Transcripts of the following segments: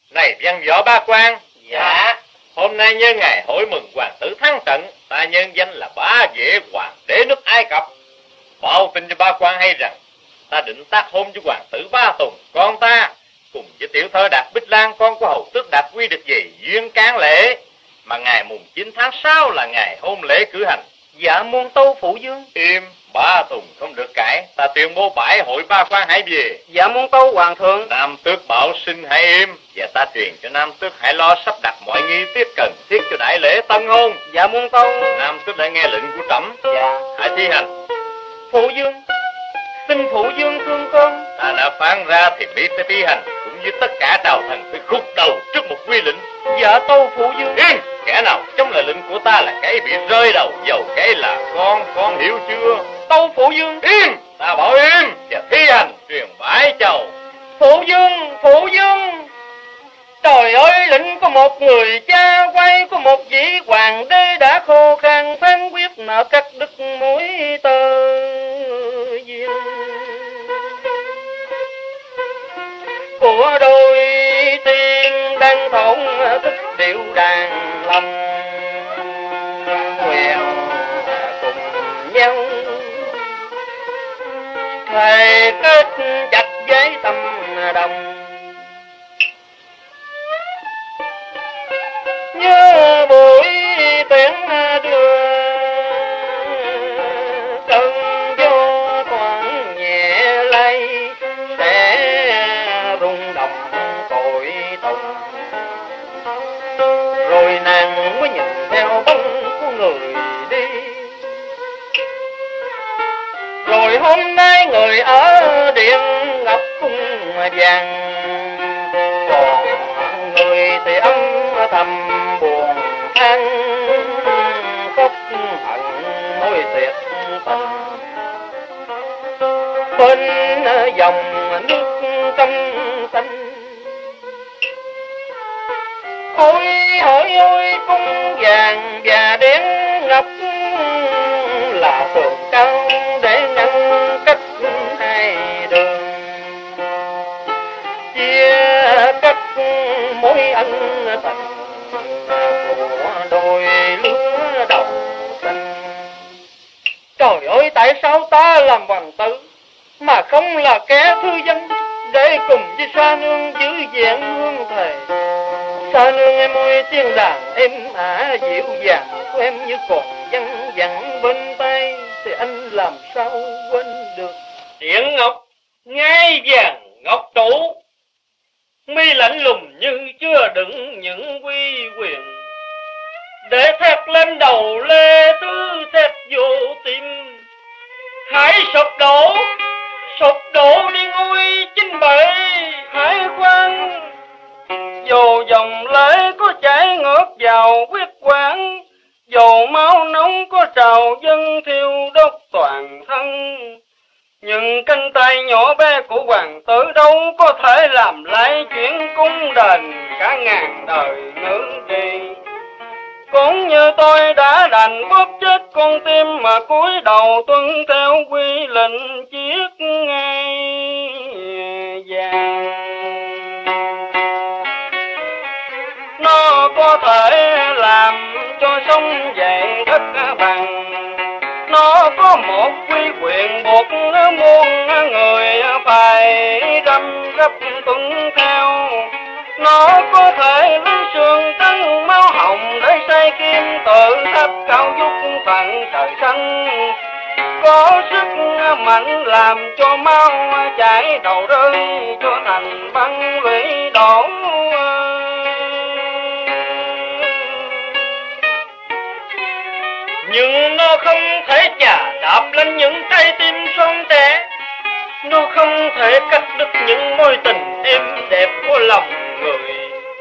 Này văn võ ba quan. Dạ. Hôm nay nhân ngày hội mừng hoàng tử thắng trận, ta nhân danh là bá vệ hoàng đế nước Ai Cập, báo tin cho ba quan hay rằng ta định tác hôn với hoàng tử Ba Tùng con ta cùng với tiểu thơ Đạt Bích Lan con của hầu tước Đạt Quy được về duyên can lễ, mà ngày mùng 9 tháng 6 là ngày hôn lễ cử hành. Dạ muôn tâu phụ dương. Im, Ba Tùng không được cãi, ta tuyên bố bãi hội ba quan hãy về. Dạ muôn tâu hoàng thượng. Nam tước bảo xin hãy im, và ta truyền cho Nam tước hãy lo sắp đặt mọi nghi tiết cần thiết cho đại lễ tân hôn. Dạ muôn tâu. Nam tước đã nghe lệnh của trẫm. Dạ. Hãy thi hành. Phụ dương, xin phụ dương thương con. Ta đã phán ra thì biết phải thi hành, cũng như tất cả đạo thần phải khúc đầu trước một quy lệnh. Dạ tâu phụ dương. Yên, kẻ nào chống lại lệnh của ta là cái bị rơi đầu, dầu cái là con hiểu chưa? Tâu phụ dương. Yên, ta bảo im và thi hành truyền bái chầu. Phụ dương, phụ dương. Trời ơi, lệnh của một người cha quay của một vị hoàng đế đã khô khan phán quyết nợ cắt đứt mối tơ duyên của đôi tiên đang thổn thức điệu đàn lòng nguyện cùng nhau thề kết chặt với tâm đồng. Nhớ buổi tiếng đưa cơn gió thoảng nhẹ lay sẽ rung động cội tùng, rồi nàng mới nhìn theo bóng của người đi. Rồi hôm nay người ở điện ngọc cung vàng, còn người thì âm thầm buồn than khóc hận mối tuyệt tình. Bên dòng nước trong xanh ôi hỡi ôi cung vàng và đen ngọc là tường cao để ngăn cách hai đường, chia cách mối ân tình của đôi lứa đầu xanh. Trời ơi, tại sao ta làm hoàng tử mà không là kẻ thư dân để cùng với Sa Nương giữ vẹn hương thề? Sa Nương em ơi, tiếng đàn êm ả dịu dàng của em như còn văng vẳng bên tay, thì anh làm sao quên được? Điện ngọc ngai vàng ngọc trụ, mi lạnh lùng như chưa đựng những uy quyền, để thét lên đầu lê thứ thét vô tim. Hãy sụp đổ đi ngôi chính bệ hải quan, dù dòng lễ có chảy ngược vào huyết quản, dù máu nóng có trào dâng thiêu đốt toàn thân, nhưng cánh tay nhỏ bé của hoàng tử đâu có thể làm lại chuyện cung đền cả ngàn đời nữ trì. Cũng như tôi đã đành bóp chết con tim mà cúi đầu tuân theo quy lệnh chiếc ngai vàng. Nó có thể làm cho sông dậy đất bằng, nó có một quy quyền buộc muôn người phải răm rắp tuân theo. Nó có thể lấy xương trắng máu hồng để xây kim tự tháp cao vút tận trời xanh, có sức mạnh làm cho máu chảy đầu rơi cho thành băng lũy đổ. Nhưng nó không thể chà đạp lên những trái tim son trẻ, nó không thể cắt đứt những mối tình êm đẹp của lòng người.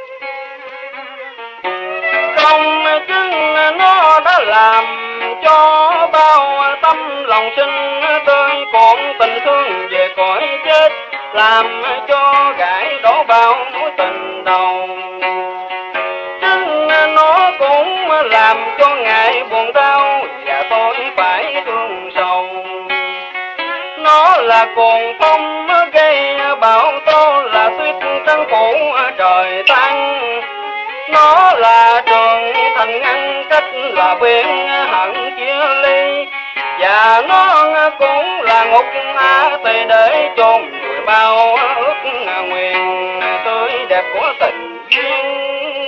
Không chứng nó đã làm cho bao tâm lòng sinh tươi còn tình thương về cõi chết, làm cho gái đổ bao mối tình đầu. Chứng nó cũng làm cho ngài buồn đau và tôi phải thương sầu. Nó là cuồng phong gây bão tố, là tuyết trắng phủ trời tăng. Nó là trường thành ngăn cách, là biển hận chia ly, và nó cũng là ngục tề để chôn người bao ước nguyện tươi đẹp của tình duyên.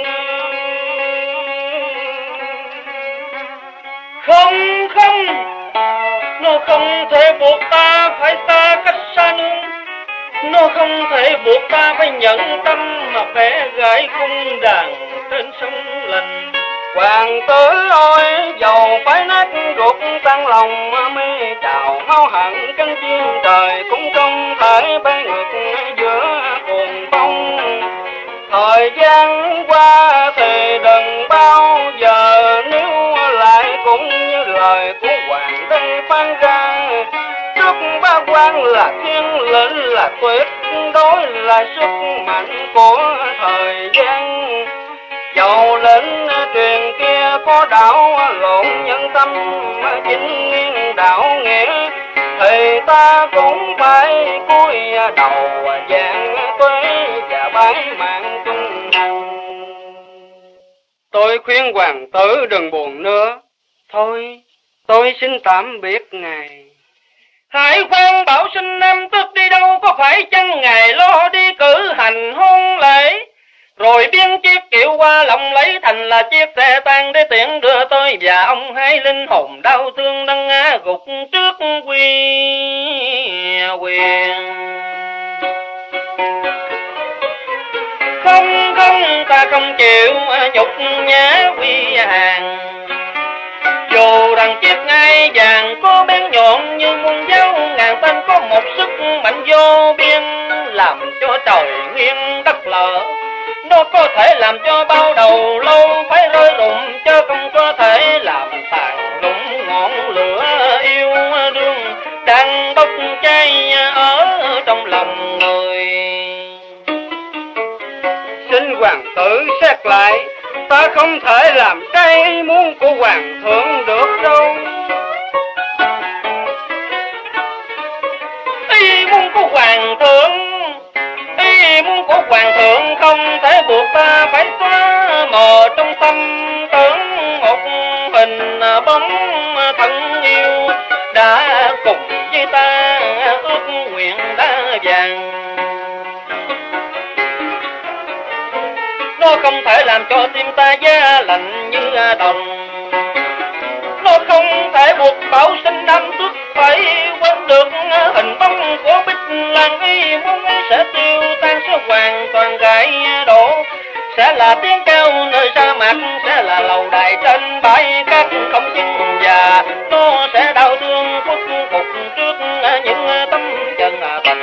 Không, nó không thể buộc ta phải xa cách xa nương. Nó không thể buộc ta phải nhận tâm mà vẽ gãi cung đàn trên sông lành. Hoàng tử ơi, dầu phải nát ruột tan lòng mê trào máu hận cánh chim trời, cũng không thể bay ngược giữa cuồng phong. Thời gian qua thì đừng bao giờ níu lại, cũng như lời của hoàng đế phán ra. Trước ba quan là thiên lệnh, là tuyệt đối, là sức mạnh của thời gian. Dầu lệnh truyền kia có đảo lộn nhân tâm, chính nghiêng đạo nghĩa, thì ta cũng phải cúi đầu vạn tuế và bái mạng chung hành. Tôi khuyên hoàng tử đừng buồn nữa. Thôi, tôi xin tạm biệt ngài. Hãy khoan bảo sinh nam tước đi đâu, có phải chăng ngài lo đi cử hành hôn lễ, rồi biến chiếc kiệu qua lòng lấy thành là chiếc xe tang để tiện đưa tôi và ông hai linh hồn đau thương đang ngã gục trước quy quyền. Không, ta không chịu nhục nhã quy hàng. Dù rằng chiếc ngai vàng có bén nhọn như muôn dao ngàn tên, có một sức mạnh vô biên làm cho trời nghiêng đất lở. Nó có thể làm cho bao đầu lâu phải rơi rụng, chứ không có thể làm tàn lụng ngọn lửa yêu đương đang bốc cháy ở trong lòng người. Xin hoàng tử xét lại, ta không thể làm trái ý muốn của hoàng thượng được đâu. Ý muốn của hoàng thượng, ý muốn của hoàng thượng không thể buộc ta phải xóa mờ trong tâm tưởng một hình bóng thân yêu đã cùng với ta ước nguyện đã vàng. Nó không thể làm cho tim ta giá lạnh như đồng. Nó không thể buộc bảo sinh nam tước phải quên được hình bóng của Bích Lan. Ý muốn ấy sẽ tiêu tan, sẽ hoàn toàn gãy đổ, sẽ là tiếng kêu nơi sa mạc, sẽ là lầu đài trên bãi cát không chừng, và nó sẽ đau thương khuất phục trước những tấm chân tình.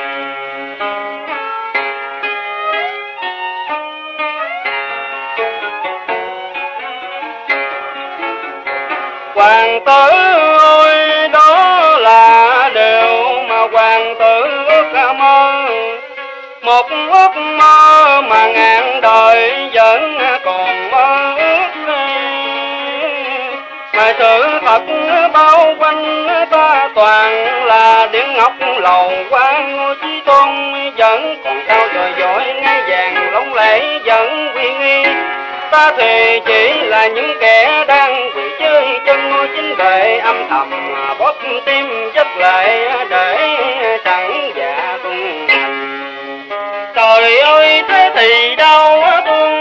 Hoàng tử ơi, đó là điều mà hoàng tử ước mơ, một ước mơ mà ngàn đời vẫn còn mơ ước. Mà sự thật bao quanh ta toàn là điện ngọc lầu quan, ngôi chí tôn vẫn còn cao dồi dội ngai vàng lộng lẫy vẫn uy nghi. Ta thì chỉ là những kẻ đang quỳ chơi chân ngôi chính bệ, âm thầm bóp tim chất lệ để chẳng dạ tung hành. Trời ơi, thế thì đau thương